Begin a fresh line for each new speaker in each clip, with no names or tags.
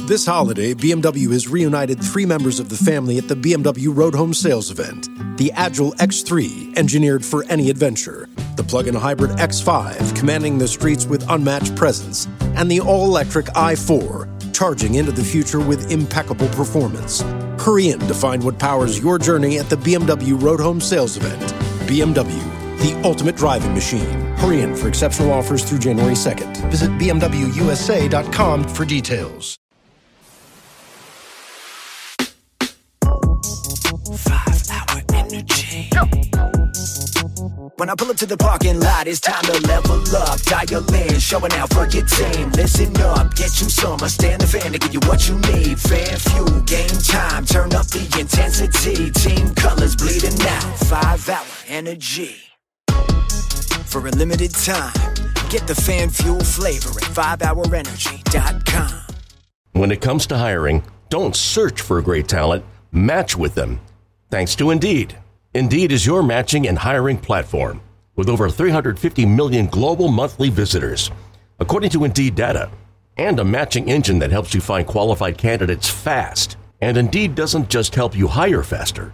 This holiday, BMW has reunited 3 members of the family at the BMW Road Home Sales event. The Agile X3, engineered for any adventure. The plug-in hybrid X5, commanding the streets with unmatched presence. And the all-electric i4, charging into the future with impeccable performance. Hurry in to find what powers your journey at the BMW Road Home Sales event. BMW, the ultimate driving machine. Hurry in for exceptional offers through January 2nd. Visit BMWUSA.com for details.
5-hour energy. When I pull up to the parking lot, it's time to level up. Dial in, showing out for your team. Listen up, get you some. I stand the fan to give you what you need. Fan fuel, game time. Turn up the intensity. Team colors bleeding out. 5-hour energy. For a limited time, get the fan fuel flavor at 5hourenergy.com.
When it comes to hiring, don't search for great talent, match with them. Thanks to Indeed. Indeed is your matching and hiring platform with over 350 million global monthly visitors, according to Indeed data, and a matching engine that helps you find qualified candidates fast. And Indeed doesn't just help you hire faster.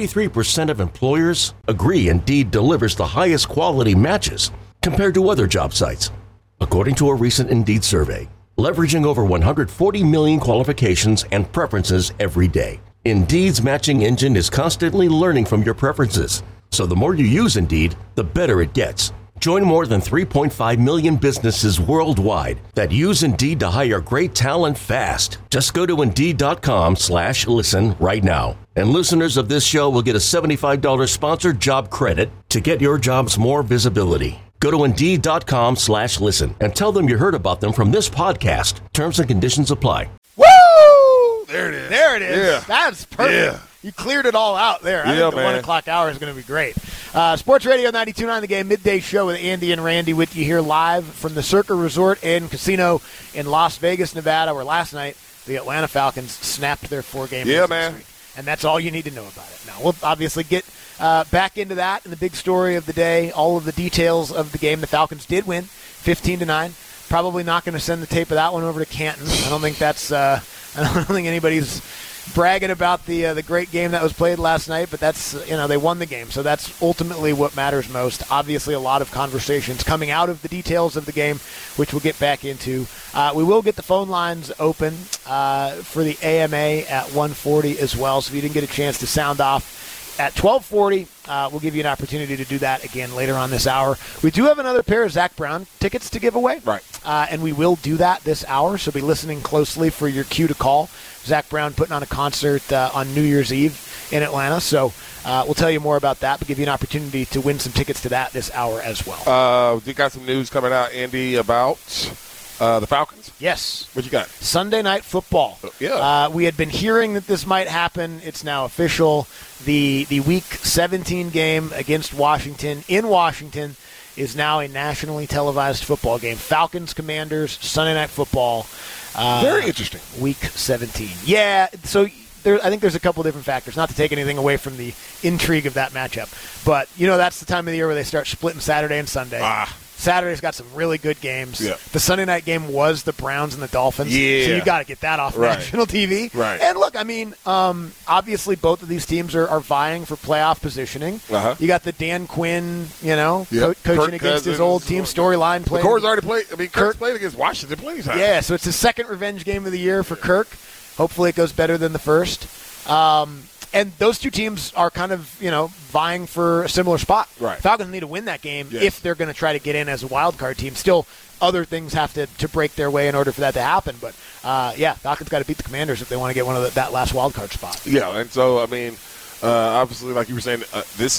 93% of employers agree Indeed delivers the highest quality matches compared to other job sites, according to a recent Indeed survey, leveraging over 140 million qualifications and preferences every day. Indeed's matching engine is constantly learning from your preferences, so the more you use Indeed, the better it gets. Join more than 3.5 million businesses worldwide that use Indeed to hire great talent fast. Just go to Indeed.com/listen right now. And listeners of this show will get a $75 sponsored job credit to get your jobs more visibility. Go to Indeed.com/listen and tell them you heard about them from this podcast. Terms and conditions apply.
Woo! There it is. There it is. Yeah. That's perfect. Yeah. You cleared it all out there. I think the 1 o'clock hour is going to be great. Sports Radio 92.9 The Game midday show with Andy and Randy with you here live from the Circa Resort and Casino in Las Vegas, Nevada, where last night the Atlanta Falcons snapped their 4-game losing streak. And that's all you need to know about it. Now, we'll obviously get back into that and the big story of the day, all of the details of the game. The Falcons did win 15-9. Probably not going to send the tape of that one over to Canton. I don't think that's I don't think anybody's bragging about the great game that was played last night, but that's, they won the game. So that's ultimately what matters most. Obviously, a lot of conversations coming out of the details of the game, which we'll get back into. We will get the phone lines open for the AMA at 1:40 as well. So if you didn't get a chance to sound off at 12:40, we'll give you an opportunity to do that again later on this hour. We do have another pair of Zach Brown tickets to give away. Right. And we will do that this hour, so be listening closely for your cue to call. Zach Brown putting on a concert on New Year's Eve in Atlanta, so we'll tell you more about that, but give you an opportunity to win some tickets to that this hour as well.
You got some news coming out, Andy, about the Falcons?
Yes.
What you got?
Sunday Night Football.
Yeah.
We had been hearing that this might happen. It's now official. The Week 17 game against Washington in Washington is now a nationally televised football game. Falcons, Commanders, Sunday Night Football.
Very interesting.
Week 17. Yeah, so I think there's a couple different factors, not to take anything away from the intrigue of that matchup. But, that's the time of the year where they start splitting Saturday and Sunday. Saturday's got some really good games.
Yeah.
The Sunday night game was the Browns and the Dolphins.
Yeah.
So you got to get that off national TV.
Right.
And look, obviously both of these teams are vying for playoff positioning.
Uh-huh.
You got the Dan Quinn, coaching
Kirk
against his old team storyline.
McCord's already played. Kirk's played against Washington plenty of times.
Yeah, so it's his second revenge game of the year for Kirk. Hopefully it goes better than the first. And those two teams are kind of, vying for a similar spot.
Right.
Falcons need to win that game if they're going to try to get in as a wild card team. Still, other things have to break their way in order for that to happen. But, Falcons got to beat the Commanders if they want to get one of that last wild card spot.
Yeah, and so, obviously, like you were saying,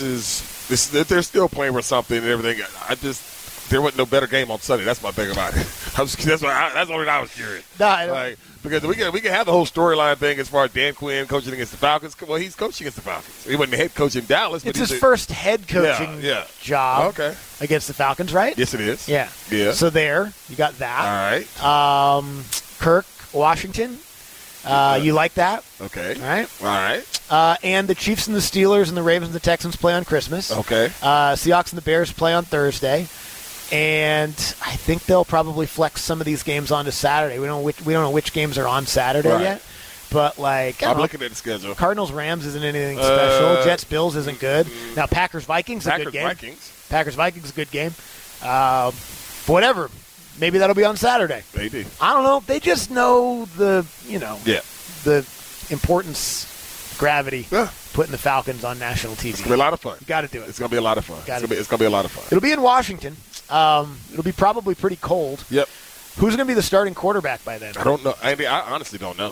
they're still playing for something and everything. There wasn't no better game on Sunday. That's my thing about it. That's the only I was curious. Because we can have the whole storyline thing as far as Dan Quinn coaching against the Falcons. Well, he's coaching against the Falcons. He wasn't the head coach in Dallas.
It's his first head coaching job against the Falcons, right?
Yes, it is.
Yeah. So there, you got that.
All right.
Kirk, Washington. You like that?
Okay.
All right. And the Chiefs and the Steelers and the Ravens and the Texans play on Christmas.
Okay.
Seahawks and the Bears play on Thursday. And I think they'll probably flex some of these games onto Saturday. We don't know which games are on Saturday yet. But,
I'm looking at the schedule.
Cardinals-Rams isn't anything special. Jets-Bills isn't good. Now, Packers-Vikings is a good game. Packers-Vikings is a good game. Whatever. Maybe that'll be on Saturday.
Maybe.
I don't know. They just know the importance, gravity, putting the Falcons on national TV.
It's going to be a lot of fun.
You got to do it.
It's going to be a lot of fun. It's going to be a lot of fun.
It'll be in Washington. It'll be probably pretty cold.
Yep.
Who's going to be the starting quarterback by then?
I don't know. I honestly don't know.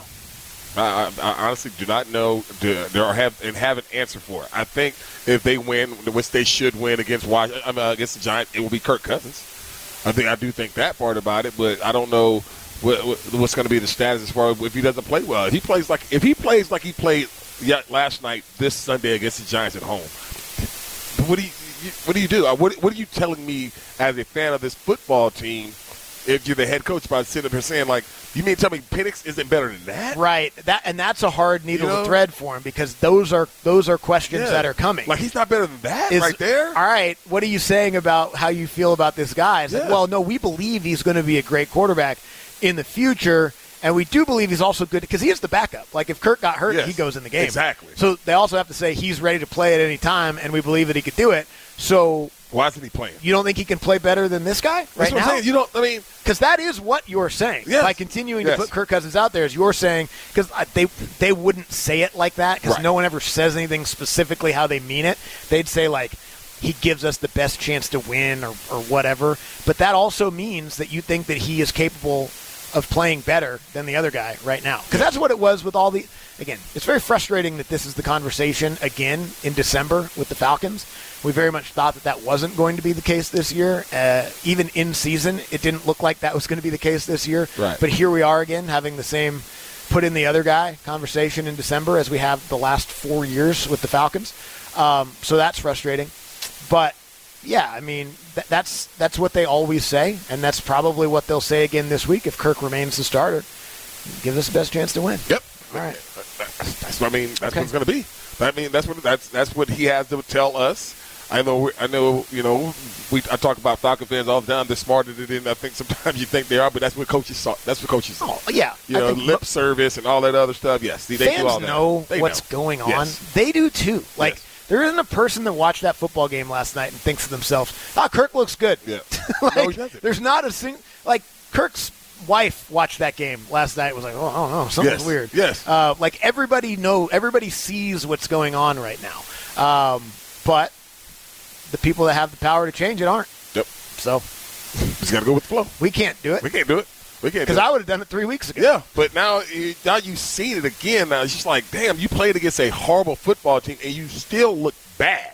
I honestly do not know have an answer for it. I think if they win, which they should win against the Giants, it will be Kirk Cousins. I do think that part about it, but I don't know what's going to be the status as far as if he doesn't play well. If he plays like he played last night, this Sunday against the Giants at home, what do you do? What are you telling me as a fan of this football team? If you're the head coach, by sitting up here saying, like, you mean tell me Penix isn't better than that?
Right. That's a hard needle to thread for him because those are questions that are coming.
Like, he's not better than that right there?
All right, what are you saying about how you feel about this guy? It's like, well, no, we believe he's going to be a great quarterback in the future, and we do believe he's also good because he is the backup. Like, if Kirk got hurt, he goes in the game.
Exactly.
So they also have to say he's ready to play at any time, and we believe that he could do it. So
why isn't he playing?
You don't think he can play better than this guy right now?
I'm saying.
Because that is what you're saying.
Yes.
By continuing to put Kirk Cousins out there, as you're saying, because they wouldn't say it like that because no one ever says anything specifically how they mean it. They'd say, like, he gives us the best chance to win or whatever. But that also means that you think that he is capable of playing better than the other guy right now. Because that's what it was with all the – again, it's very frustrating that this is the conversation again in December with the Falcons. We very much thought that wasn't going to be the case this year. Even in season, it didn't look like that was going to be the case this year.
Right.
But here we are again having the same put in the other guy conversation in December as we have the last 4 years with the Falcons. So that's frustrating. But, yeah, I mean, that's what they always say, and that's probably what they'll say again this week if Kirk remains the starter. Gives us the best chance to win.
Yep.
All right.
That's what it's going to be. I mean, that's what he has to tell us. I know. I talk about Falcon fans all the time. They're smarter than I think sometimes you think they are, but that's what coaches saw. That's what coaches saw.
Oh, yeah.
Lip service and all that other stuff. Yes, they
fans
do all that.
Know what's going on. Yes. They do too. Like there isn't a person that watched that football game last night and thinks to themselves, "Kirk looks good."
Yeah.
No, he doesn't. There's not a single Kirk's wife watched that game last night. Was like, "Oh, I don't know, something's weird."
Yes.
Everybody sees what's going on right now, but the people that have the power to change it aren't.
Yep.
So
just got to go with the flow.
We can't do it.
We can't do it.
Because I would have done it 3 weeks ago.
Yeah, but now you've seen it again. Now it's just like, damn, you played against a horrible football team, and you still look bad.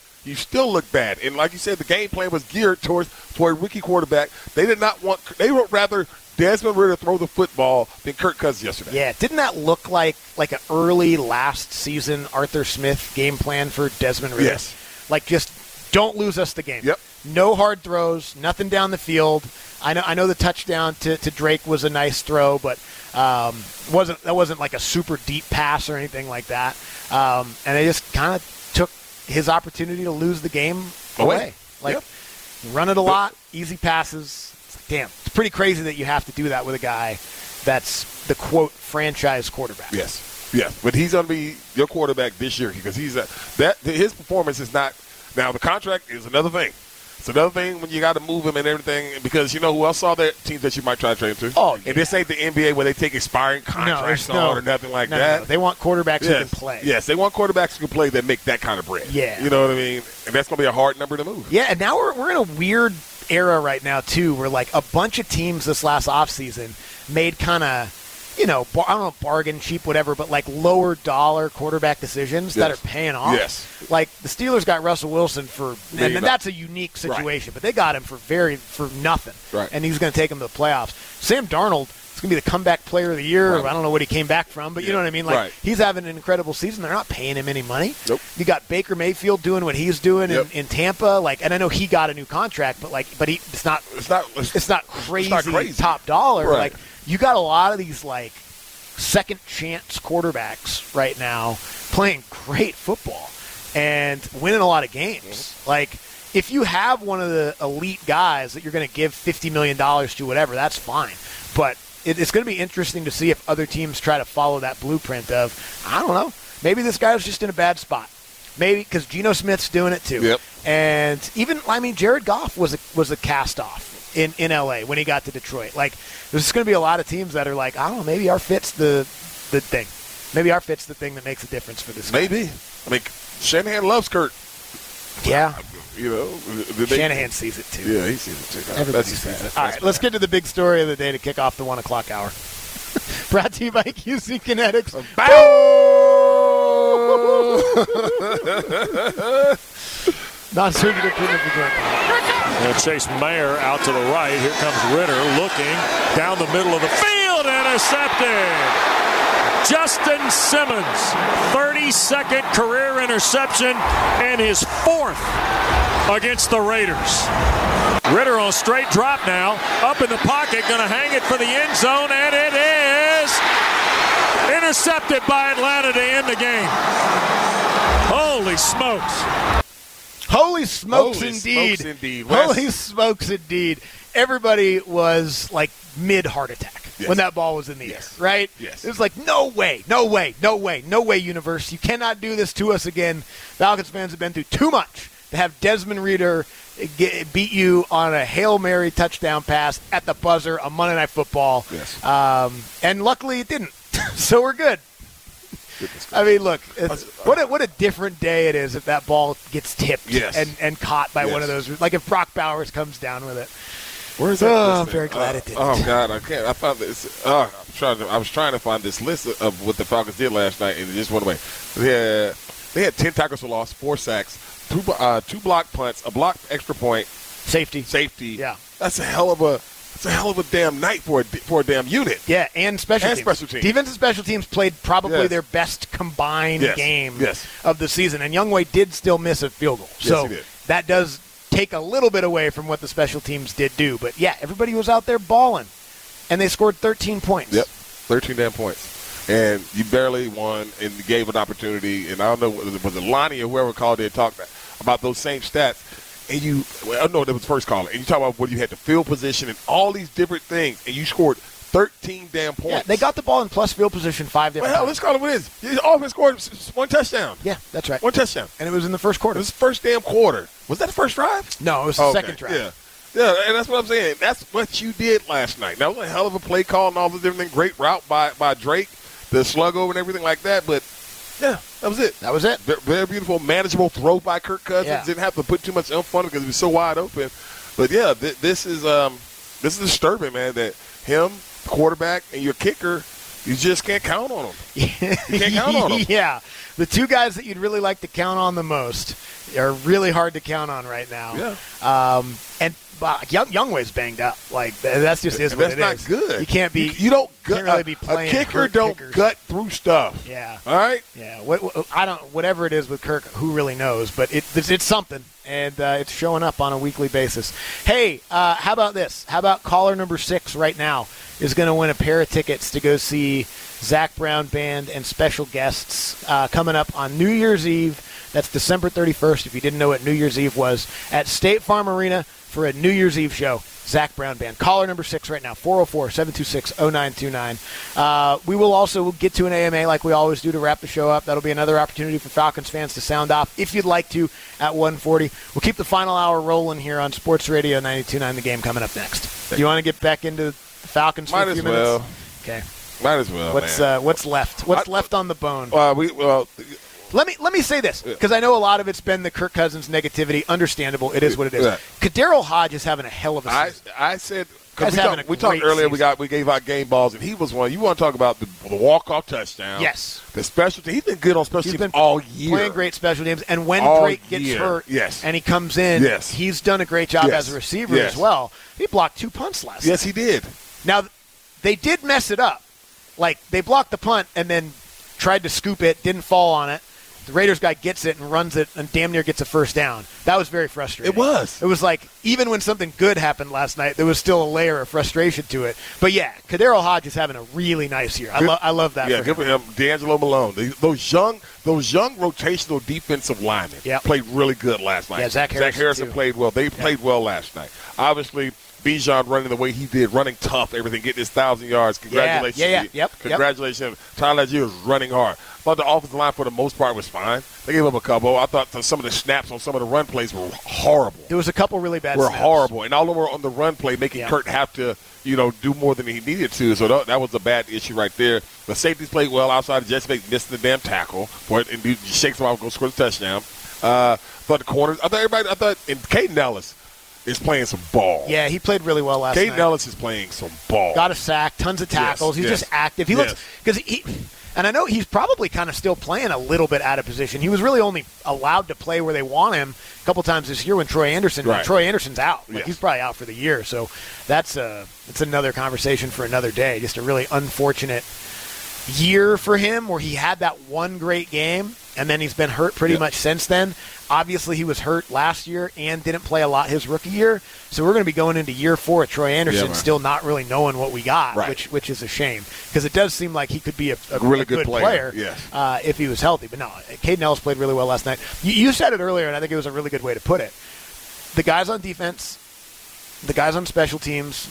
And like you said, the game plan was geared toward a rookie quarterback. They would rather Desmond Ridder throw the football than Kirk Cousins yesterday.
Yeah, didn't that look like an early last season Arthur Smith game plan for Desmond Ridder?
Yes.
Like, just don't lose us the game.
Yep.
No hard throws, nothing down the field. I know the touchdown to Drake was a nice throw, but that wasn't like a super deep pass or anything like that. And they just kind of took his opportunity to lose the game away. Run it a lot, easy passes. Damn, it's pretty crazy that you have to do that with a guy that's the, quote, franchise quarterback.
Yes, but he's going to be your quarterback this year because his performance is not – now, the contract is another thing. It's another thing when you got to move him and everything because you know who else saw that teams that you might try to trade him to?
Oh, yeah.
And this ain't the NBA where they take expiring contracts or nothing like that.
No. They want quarterbacks who can play.
Yes, they want quarterbacks who can play that make that kind of bread.
Yeah.
You know what I mean? And that's going to be a hard number to move.
Yeah, and now we're in a weird era right now, too, where, like, a bunch of teams this last offseason made kind of, I don't know, bargain, cheap, whatever, but, like, lower dollar quarterback decisions that are paying off.
Yes.
Like, the Steelers got Russell Wilson and that's a unique situation, but they got him for nothing.
Right.
And he's going to take them to the playoffs. Sam Darnold is going to be the comeback player of the year. Right. I don't know what he came back from, but you know what I mean? Like, he's having an incredible season. They're not paying him any money.
Nope.
You got Baker Mayfield doing what he's doing in Tampa. Like, and I know he got a new contract, but it's not crazy top dollar.
Right.
Like, you got a lot of these, like, second chance quarterbacks right now playing great football and winning a lot of games. Like, if you have one of the elite guys that you're going to give $50 million to, whatever, that's fine. But it's going to be interesting to see if other teams try to follow that blueprint of, I don't know, maybe this guy was just in a bad spot. Maybe because Geno Smith's doing it too.
Yep.
And even, Jared Goff was a cast-off in L.A. when he got to Detroit. Like, there's going to be a lot of teams that are like, I don't know, maybe our fit's the thing. Maybe our fit's the thing that makes a difference for this guy.
Maybe. Shanahan loves Kurt.
Yeah.
Shanahan
sees it too.
Yeah, he sees it too.
Everybody sees it. All right, let's get to the big story of the day to kick off the 1 o'clock hour. Brought to you by QC Kinetics. Non-surgical treatment for joint pain.
And Chase Mayer out to the right. Here comes Ritter looking down the middle of the field. Intercepted. Justin Simmons, 32nd career interception and his 4th against the Raiders. Ritter on a straight drop now, up in the pocket, going to hang it for the end zone, and it is intercepted by Atlanta to end the game. Holy smokes.
Holy smokes indeed. Holy smokes indeed. Everybody was like mid-heart attack when that ball was in the air, right?
Yes.
It was like, no way, universe. You cannot do this to us again. Falcons fans have been through too much to have Desmond Reader beat you on a Hail Mary touchdown pass at the buzzer on Monday Night Football.
Yes.
And luckily it didn't. So we're good. Look, what a different day it is if that ball gets tipped and caught by one of those. Like if Brock Bowers comes down with it.
Where is that?
I'm very glad it didn't.
Oh, God, I can't. I found this. I was trying to find this list of what the Falcons did last night, and it just went away. They had 10 tackles for loss, 4 sacks, 2 block punts, a blocked extra point.
Safety.
Yeah. That's a hell of a damn night for a damn unit.
Yeah, and special teams. Defense and special teams played probably their best combined game of the season. And Younghoe did still miss a field goal. So that does take a little bit away from what the special teams did do. But, yeah, everybody was out there balling. And they scored 13 points.
Yep, 13 damn points. And you barely won and you gave an opportunity. And I don't know, was it Lonnie or whoever called in talked about those same stats. And I know that was the first caller. And you talk about what you had to field position and all these different things. And you scored 13 damn points.
Yeah, they got the ball in plus field position 5 different times.
Let's call it what it is. The offense scored 1 touchdown.
Yeah, that's right.
1 touchdown.
And it was in the first quarter.
It was the first damn quarter. Was that the first drive?
No, it was the second drive.
Yeah, and that's what I'm saying. That's what you did last night. That was a hell of a play call and all the different things. Great route by Drake, the slug over and everything like that. But, yeah, that was it.
That was it.
Very beautiful, manageable throw by Kirk Cousins. Yeah. Didn't have to put too much oomph on it because it was so wide open. But, yeah, this is disturbing, man, that him, quarterback, and your kicker, you just can't count on them. You can't count on them.
Yeah. The two guys that you'd really like to count on the most are really hard to count on right now.
Yeah.
And Younghoe's banged up. Like that's just is what it is.
That's not good.
You can't be.
You don't
can't really be playing.
A kicker don't gut through stuff.
Yeah.
All right.
Yeah. Whatever it is with Kirk, who really knows? But it's something, and it's showing up on a weekly basis. Hey, how about this? How about caller number 6 right now is going to win a pair of tickets to go see Zach Brown Band and special guests coming up on New Year's Eve. That's December 31st, if you didn't know what New Year's Eve was, at State Farm Arena for a New Year's Eve show. Zach Brown Band. Caller number 6 right now, 404-726-0929. We will also get to an AMA like we always do to wrap the show up. That'll be another opportunity for Falcons fans to sound off if you'd like to at 1:40. We'll keep the final hour rolling here on Sports Radio 92.9 The Game coming up next. Do you want to get back into the Falcons for a few minutes?
Well.
Okay.
Might as well,
What's left? What's left on the bone? Let me say this, because I know a lot of it's been the Kirk Cousins negativity. Understandable. It is what it is. Yeah. Daryl Hodge is having a hell of a season.
I said, because we talked earlier,
season.
we gave out game balls, and he was one. You want to talk about the walk-off touchdown.
Yes.
The special team. He's been good on special teams all year.
Playing great special teams. And when Drake gets hurt and he comes in, he's done a great job as a receiver as well. He blocked 2 punts last night.
Yes, he did.
Now, they did mess it up. Like, they blocked the punt and then tried to scoop it, didn't fall on it. the Raiders guy gets it and runs it and damn near gets a first down. That was very frustrating.
It was.
It was like, even when something good happened last night, there was still a layer of frustration to it. But, yeah, Kadero Hodge is having a really nice year. I love that.
Yeah, good for him. D'Angelo Malone. Those young rotational defensive linemen played really good last night.
Yeah, Zach Harrison
played well. They played well last night. Obviously, Bijan running the way he did, running tough, everything, getting his 1,000 yards. Congratulations. Congratulations. Tyler Algier was running hard. I thought the offensive line, for the most part, was fine. They gave up a couple. I thought some of the snaps on some of the run plays were horrible.
There was a couple really bad snaps.
Horrible. And all of them were on the run play, making Kurt have to, do more than he needed to. So that was a bad issue right there. The safeties played well outside of Jesse Bates missing the damn tackle. And he shakes him off and goes score the touchdown. But the corners, and Caden Ellis is playing some ball.
Yeah, he played really well last night.
Caden Ellis is playing some ball.
Got a sack, tons of tackles. He's just active. He looks – because and I know he's probably kind of still playing a little bit out of position. He was really only allowed to play where they want him a couple times this year when Troy Anderson's out. He's probably out for the year. So that's another conversation for another day. Just a really unfortunate year for him where he had that one great game, and then he's been hurt pretty much since then. Obviously, he was hurt last year and didn't play a lot his rookie year. So we're going to be going into year 4 of Troy Anderson still not really knowing what we got, which is a shame because it does seem like he could be a really good player if he was healthy. But no, Caden Ellis played really well last night. You said it earlier, and I think it was a really good way to put it. The guys on defense, the guys on special teams,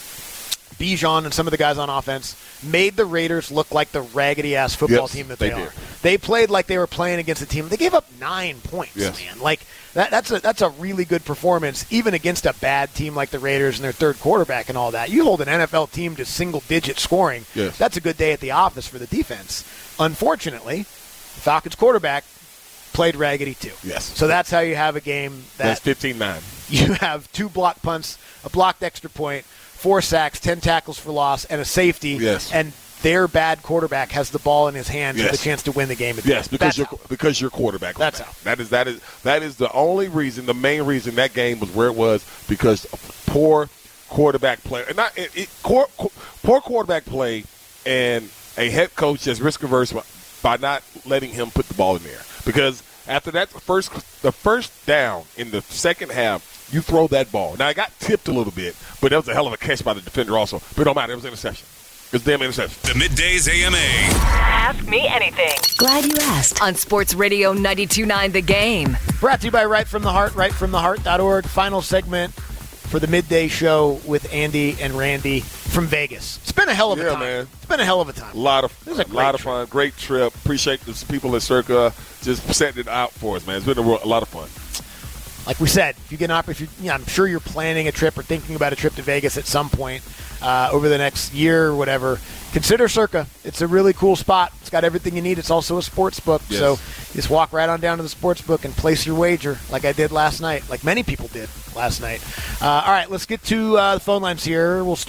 Bijan and some of the guys on offense made the Raiders look like the raggedy-ass football team that they are. They played like they were playing against a team. They gave up 9 points, man. Like that's a really good performance, even against a bad team like the Raiders and their third quarterback and all that. You hold an NFL team to single-digit scoring, that's a good day at the office for the defense. Unfortunately, the Falcons' quarterback played raggedy too.
Yes.
So that's how you have a game
that's 15-9.
You have 2 block punts, a blocked extra point, 4 sacks, 10 tackles for loss, and a safety.
Yes.
And their bad quarterback has the ball in his hands with a chance to win the game.
Because your quarterback.
That's how.
That is the only reason, the main reason that game was where it was, because of poor quarterback play. Poor quarterback play, and a head coach that's risk averse by not letting him put the ball in there. Because after that the first down in the second half, you throw that ball. Now, it got tipped a little bit, but that was a hell of a catch by the defender also. But it don't matter. It was an interception. It was a damn interception.
The Middays AMA.
Ask me anything.
Glad you asked. On Sports Radio 92.9 The Game.
Brought to you by Right From The Heart, rightfromtheheart.org. Final segment for the midday show with Andy and Randy from Vegas. It's been a hell of a time. Man. It's been a hell of a time.
A lot of fun. Great trip. Appreciate the people at Circa just setting it out for us, man. It's been a lot of fun.
Like we said, if you get an opportunity, I'm sure you're planning a trip or thinking about a trip to Vegas at some point over the next year or whatever. Consider Circa. It's a really cool spot. It's got everything you need. It's also a sports book. Yes. So just walk right on down to the sports book and place your wager like I did last night, like many people did last night. All right, let's get to the phone lines here. We'll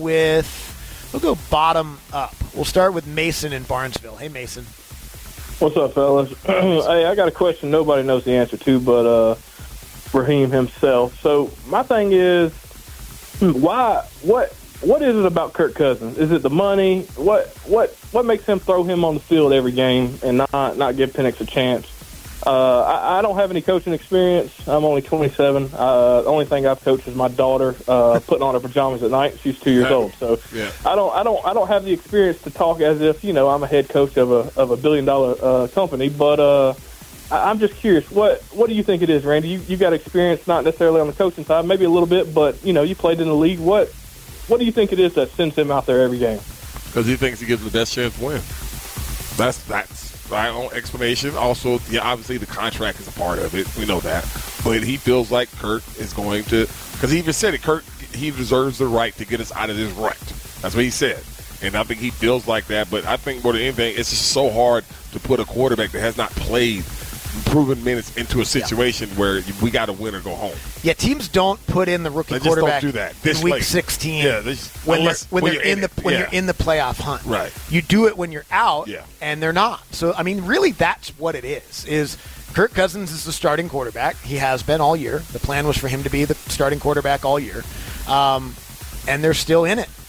go bottom up. We'll start with Mason in Barnesville. Hey, Mason.
What's up, fellas? Hey, I got a question nobody knows the answer to, but Raheem himself. So my thing is, what is it about Kirk Cousins? Is it the money? What makes him throw him on the field every game and not give Penix a chance? I don't have any coaching experience. I'm only 27. The only thing I've coached is my daughter putting on her pajamas at night. She's 2 years old. So I don't have the experience to talk as if I'm a head coach of a $1 billion company. But I'm just curious. What do you think it is, Randy? You got experience, not necessarily on the coaching side, maybe a little bit, but you played in the league. What do you think it is that sends him out there every game?
Because he thinks he gives him the best chance to win. That's my own explanation. Also, obviously the contract is a part of it. We know that. But he feels like Kirk is going to, because he even said it, Kirk, he deserves the right to get us out of this rut. That's what he said. And I think he feels like that. But I think more than anything, it's just so hard to put a quarterback that has not played proven minutes into a situation where we got to win or go home.
Yeah, teams don't put in the rookie quarterback
don't do that.
in week 16 when you're in the playoff hunt.
Right.
You do it when you're out, and they're not. So, I mean, really that's what it is Kirk Cousins is the starting quarterback. He has been all year. The plan was for him to be the starting quarterback all year. And they're still in it.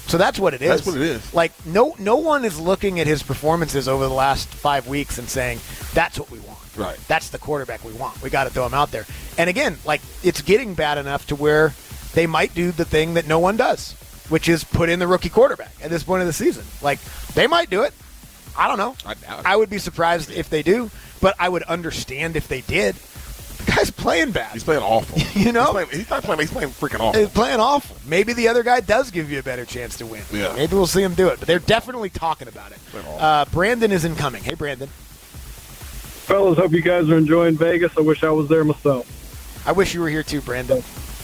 So that's what it is.
That's what it is.
Like, no one is looking at his performances over the last 5 weeks and saying, that's what we want.
Right.
That's the quarterback we want. We got to throw him out there. And again, like, it's getting bad enough to where they might do the thing that no one does, which is put in the rookie quarterback at this point of the season. Like, they might do it. I don't know. I would be surprised if they do, but I would understand if they did. The guy's playing bad.
He's playing awful.
You know?
He's not playing. He's playing freaking awful.
He's playing awful. Maybe the other guy does give you a better chance to win.
Yeah.
Maybe we'll see him do it. But they're definitely talking about it. Brandon is incoming. Hey, Brandon.
Fellas, hope you guys are enjoying Vegas. I wish I was there myself.
I wish you were here too, Brandon.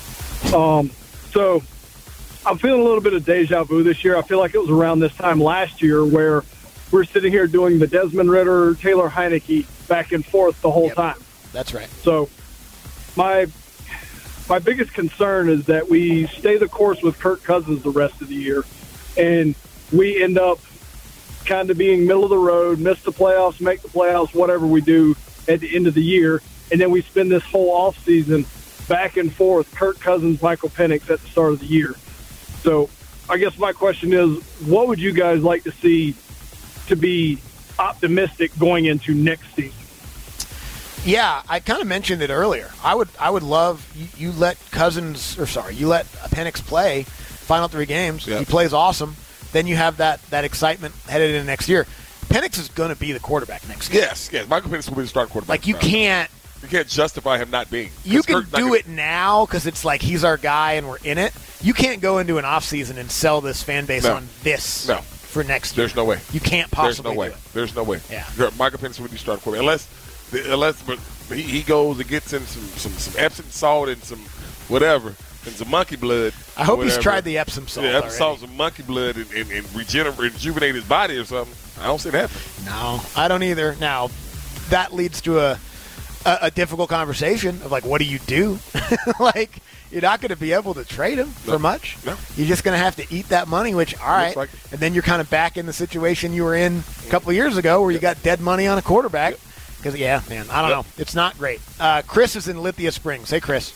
So I'm feeling a little bit of deja vu this year. I feel like it was around this time last year where we're sitting here doing the Desmond Ridder, Taylor Heineke back and forth the whole time.
That's right.
So my biggest concern is that we stay the course with Kirk Cousins the rest of the year, and we end up kind of being middle of the road, miss the playoffs, make the playoffs, whatever we do at the end of the year, and then we spend this whole offseason back and forth, Kirk Cousins, Michael Penix at the start of the year. So I guess my question is, what would you guys like to see to be optimistic going into next season?
Yeah, I kind of mentioned it earlier. I would love you let Penix play final 3 games. Yep. He plays awesome. Then you have that excitement headed into next year. Penix is going to be the quarterback next year.
Yes. Michael Penix will be the starting quarterback.
Like, you can't
justify him not being.
You can do it now because it's like he's our guy and we're in it. You can't go into an offseason and sell this fan base on this for next year.
There's no way.
You can't possibly do it.
There's no way.
Yeah.
Michael Penix will be the starting quarterback. Unless he goes and gets in some Epsom salt and some whatever and some monkey blood.
I hope he's tried the Epsom salt.
Yeah, Epsom salt, some monkey blood, and rejuvenate his body or something. I don't see it happening.
No, I don't either. Now, that leads to a difficult conversation of, like, what do you do? Like, you're not going to be able to trade him for much.
No.
You're just going to have to eat that money, which, all right.
Like
and then you're kind of back in the situation you were in a couple of years ago where you got dead money on a quarterback. Because, I don't know. It's not great. Chris is in Lithia Springs. Hey, Chris.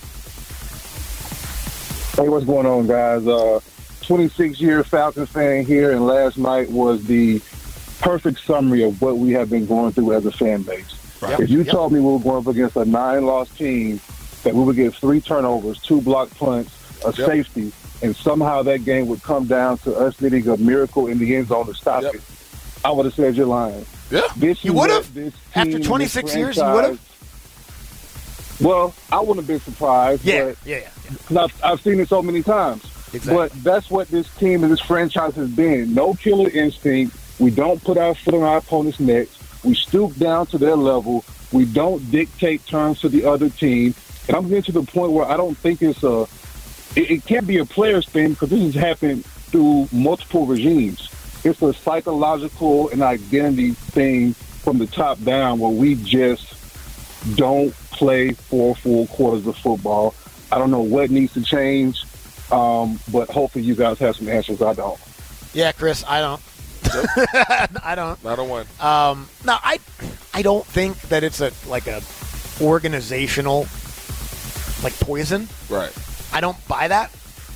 Hey, what's going on, guys? 26-year Falcons fan here, and last night was the perfect summary of what we have been going through as a fan base. Right. If you told me we were going up against a 9-loss team, that we would get 3 turnovers, 2 blocked punts, a safety, and somehow that game would come down to us needing a miracle in the end zone to stop it, I would have said you're lying.
Yeah.
You would have? After 26 years, you would have?
Well, I wouldn't have been surprised.
Yeah.
Because I've seen it so many times.
Exactly.
But that's what this team and this franchise has been. No killer instinct. We don't put our foot on our opponent's necks. We stoop down to their level. We don't dictate terms to the other team. And I'm getting to the point where I don't think it can't be a player's thing, because this has happened through multiple regimes. It's a psychological and identity thing from the top down where we just don't play 4 full quarters of football. I don't know what needs to change, but hopefully you guys have some answers. I don't.
Yeah, Chris, I don't. I don't.
Not a one.
No, I don't think that it's a organizational poison.
Right.
I don't buy that.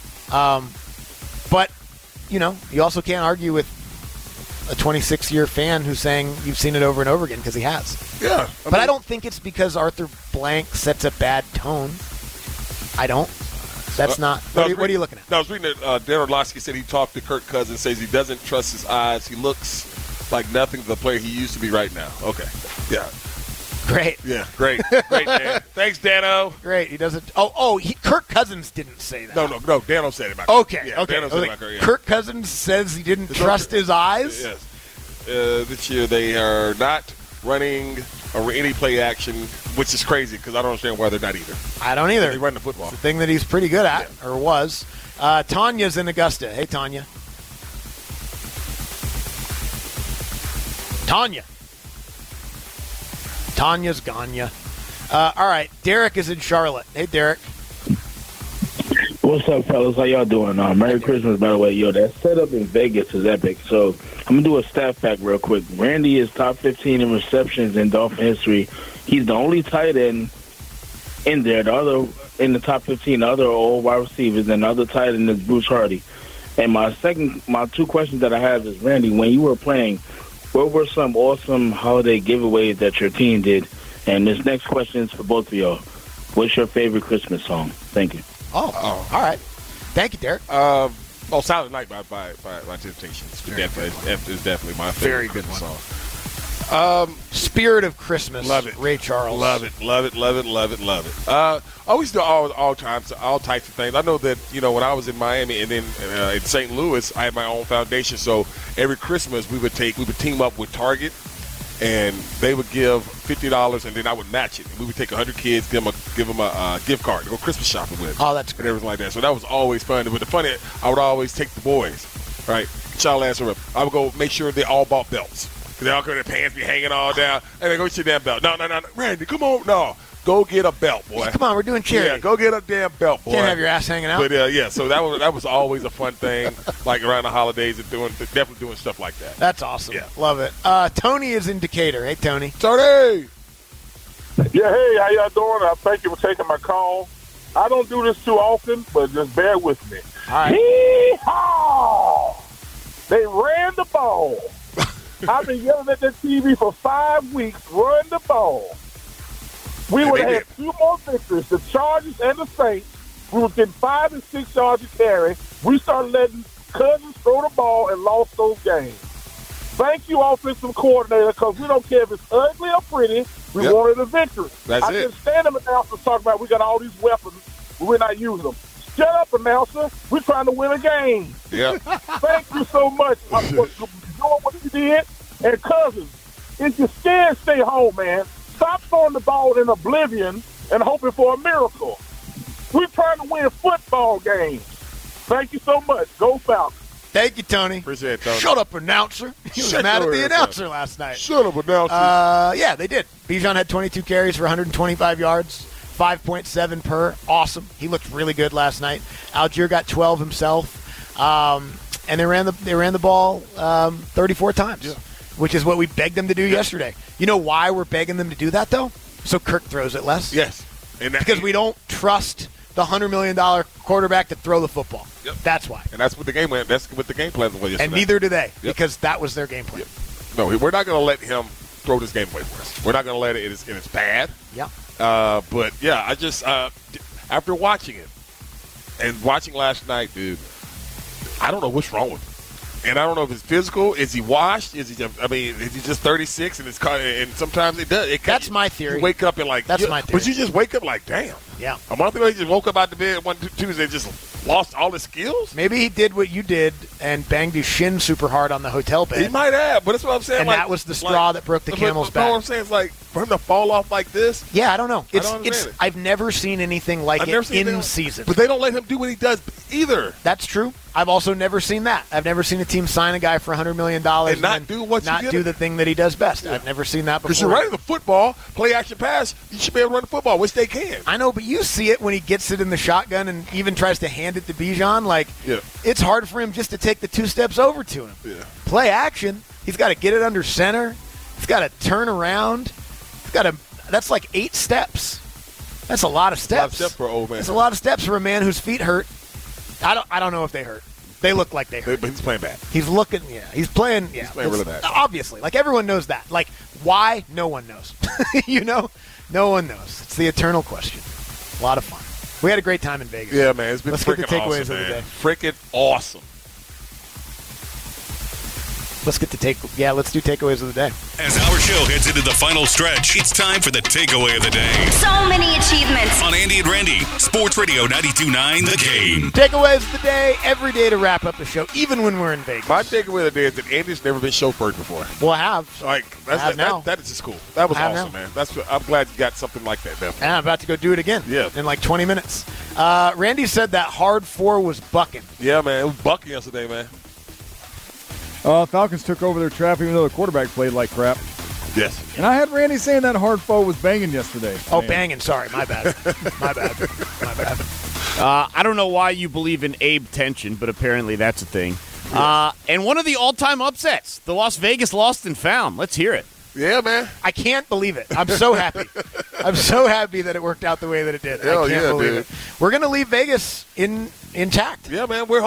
But you also can't argue with a 26-year fan who's saying you've seen it over and over again, because he has.
Yeah.
I don't think it's because Arthur Blank sets a bad tone. I don't. That's not. What are you looking at?
No, I was reading that Dan Orlovsky said he talked to Kirk Cousins, says he doesn't trust his eyes. He looks like nothing the player he used to be right now. Okay. Yeah.
Great.
Yeah, great. Great, Dan. Thanks, Dano.
Great. He doesn't. Kirk Cousins didn't say that.
No. Dano said it about
Okay.
Yeah,
okay.
Dano said it about Kirk, yeah.
Kirk Cousins says he didn't trust his eyes?
Yes. This year they are not running any play action, which is crazy because I don't understand why they're not either.
I don't either.
They run the football.
It's the thing that he's pretty good at, or was. Tanya's in Augusta. Hey, Tanya. Tanya's Ganya. All right, Derek is in Charlotte. Hey, Derek.
What's up, fellas? How y'all doing? Merry Christmas, by the way. Yo, that setup in Vegas is epic. So I'm going to do a stat fact real quick. Randy is top 15 in receptions in Dolphin history. He's the only tight end in there. The other in the top 15, the other are all wide receivers, and the other tight end is Bruce Hardy. And my two questions that I have is, Randy, when you were playing, what were some awesome holiday giveaways that your team did? And this next question is for both of y'all. What's your favorite Christmas song? Thank you.
Oh, all right. Thank you, Derek.
Silent Night by Temptations. It's definitely my favorite.
Very good
song.
Spirit of Christmas.
Love it.
Ray Charles.
Love it. I always do all types of things. I know that, when I was in Miami and then in St. Louis, I had my own foundation. So every Christmas we would team up with Target, and they would give $50, and then I would match it. And we would take 100 kids, give them a gift card to go Christmas shopping with.
Oh, that's great.
And everything like that. So that was always fun. But the funny, I would always take the boys, right? Child answer up. I would go make sure they all bought belts. They all their pants be hanging all down, and they go get your damn belt. No, Randy, come on, no, go get a belt, boy.
Come on, we're doing charity.
Yeah, go get a damn belt, boy.
Can't have your ass hanging out.
But so that was always a fun thing, like around the holidays and definitely doing stuff like that.
That's awesome.
Yeah.
Love it. Tony is in Decatur. Hey, Tony.
Tony.
Yeah, hey, how y'all doing? Thank you for taking my call. I don't do this too often, but just bear with me.
All right.
Hee-haw! They ran the ball. I've been yelling at that TV for 5 weeks. Run the ball. We would have had 2 more victories, the Chargers and the Saints. We were getting 5 and 6 yards a carry. We started letting Cousins throw the ball and lost those games. Thank you, offensive coordinator, because we don't care if it's ugly or pretty. We wanted a victory.
That's
I can stand them announcers talk about we got all these weapons, but we're not using them. Shut up, announcer. We're trying to win a game.
Yeah.
Thank you so much for doing what you did. And Cousins, if you're scared, stay home, man. Stop throwing the ball in oblivion and hoping for a miracle. We're trying to win football games. Thank you so much. Go Falcons.
Thank you, Tony.
Appreciate it, Tony.
Shut up, announcer. He was mad at the announcer last night.
Shut up, announcer.
Yeah, they did. Bijan had 22 carries for 125 yards, 5.7 per. Awesome. He looked really good last night. Algier got 12 himself. And they ran the ball 34 times, which is what we begged them to do yesterday. You know why we're begging them to do that, though? So Kirk throws it less.
Yes.
Because we don't trust the $100 million quarterback to throw the football.
Yep.
That's why.
And that's what the game went. That's what the game plan was yesterday.
And neither do they, because that was their game plan.
Yep. No, we're not going to let him throw this game away for us. We're not going to let it. It's bad.
Yeah.
But yeah, I just after watching it and watching last night, dude, I don't know what's wrong with him. And I don't know if it's physical. Is he washed? Is he just 36 and it's and sometimes it does.
That's my theory.
You wake up and
that's my theory.
But you just wake up like, damn.
Yeah.
A month ago, he just woke up out the bed one Tuesday and just lost all his skills.
Maybe he did what you did and banged his shin super hard on the hotel bed.
He might have, but that's what I'm saying.
And that was the straw that broke the camel's back.
What I'm saying is, like, for him to fall off like this.
Yeah, I don't know.
I don't understand it.
I've never seen anything like it in season.
But they don't let him do what he does either.
That's true. I've also never seen that. I've never seen a team sign a guy for $100 million
and not do
the thing that he does best. Yeah. I've never seen that before.
Because you're running the football, play action pass, you should be able to run the football, which they can.
I know, but you see it when he gets it in the shotgun and even tries to hand it to Bijan. Like, it's hard for him just to take the 2 steps over to him.
Yeah.
Play action. He's got to get it under center. He's got to turn around. That's like 8 steps. That's a lot of steps.
A lot of steps for an old man.
That's a lot of steps for a man whose feet hurt. I don't know if they hurt. They look like they hurt.
But he's playing bad.
He's playing
really bad.
Obviously. Like, everyone knows that. Like, why? No one knows. You know? No one knows. It's the eternal question. A lot of fun. We had a great time in Vegas.
Yeah, man. It's been
Let's
freaking
get the takeaways
awesome,
of the day.
Freaking awesome.
Let's do takeaways of the day.
As our show heads into the final stretch, it's time for the takeaway of the day.
So many achievements.
On Andy and Randy, Sports Radio 92.9 The Game.
Takeaways of the day, every day to wrap up the show, even when we're in Vegas.
My takeaway of the day is that Andy's never been chauffeured before.
Well, I have.
That is just cool. That was awesome, man. I'm glad you got something like that, definitely.
And I'm about to go do it again in like 20 minutes. Randy said that hard 4 was bucking.
Yeah, man. It was bucking yesterday, man.
Falcons took over their trap even though the quarterback played like crap.
Yes.
And I had Randy saying that hard foe was banging yesterday.
Oh, banging. Sorry. My bad. My bad.
I don't know why you believe in Abe tension, but apparently that's a thing. Yes. And one of the all-time upsets, the Las Vegas Lost and Found. Let's hear it.
Yeah, man.
I can't believe it. I'm so happy. I'm so happy that it worked out the way that it did.
Hell
I can't believe it. We're going to leave Vegas intact.
Yeah, man. We're